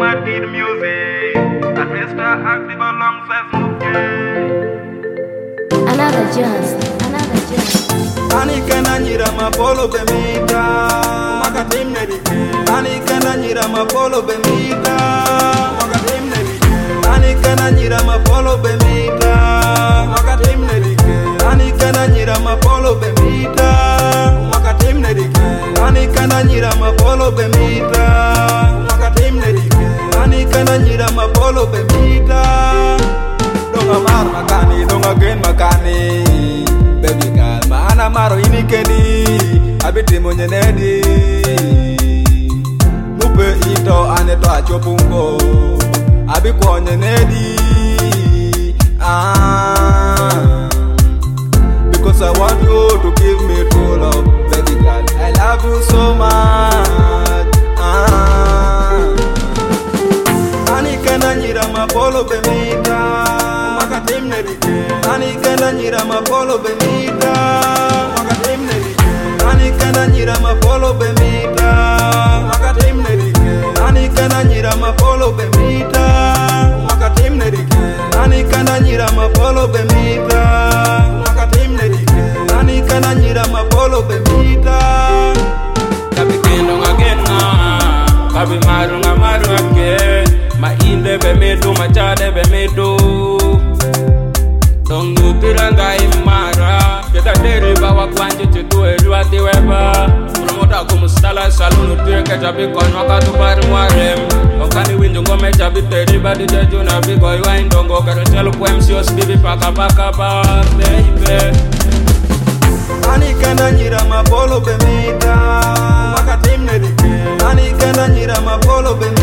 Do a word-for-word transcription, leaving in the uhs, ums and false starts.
I need music. And Mister Active alongside Another just, another just. Anika na nyira mapolo bemita Makatim nedike Anika na nyira mapolo bemita Makatim nedike Anika na nyira mapolo bemita Makatim nedike Anika na nyira mapolo bemita Makatim nedike Anika na nyira mapolo bemita Makatim nedike Anika na nyira mapolo bemita Donga mar makani, donga gen makani Baby girl, maana maro inikeni Abiti mwenye nedi Mupe ito aneto achopungo Abikonye nedi ah. Because I want you to give me true love Baby girl, I love you so much ah. Anika na nyira mapolo bemita Makatim nedike Anika na nyira mapolo bemita Makatim nedike Anika na nyira mapolo bemita Makatim nedike Anika na nyira mapolo bemita Makatim nedike Anika na nyira mapolo bemita Makatim nedike Anika na nyira mapolo bemita Kabi kendo ngagena Kabi maru nga maru ake Ma inde be medu, ma chade be medu Dongu piranga imara Keta deri bawa kwanji chitu eriwa tiweba Promota kumustala salunu tuye kecha biko nwaka tupari mwarem Okani winju ngome chabi teri badi jeju na biko iwa indongo Kero chelu kwem sios bibi paka paka pa baby Anika na nyira mapolo bemita Makatim nedike Anika na nyira mapolo bemita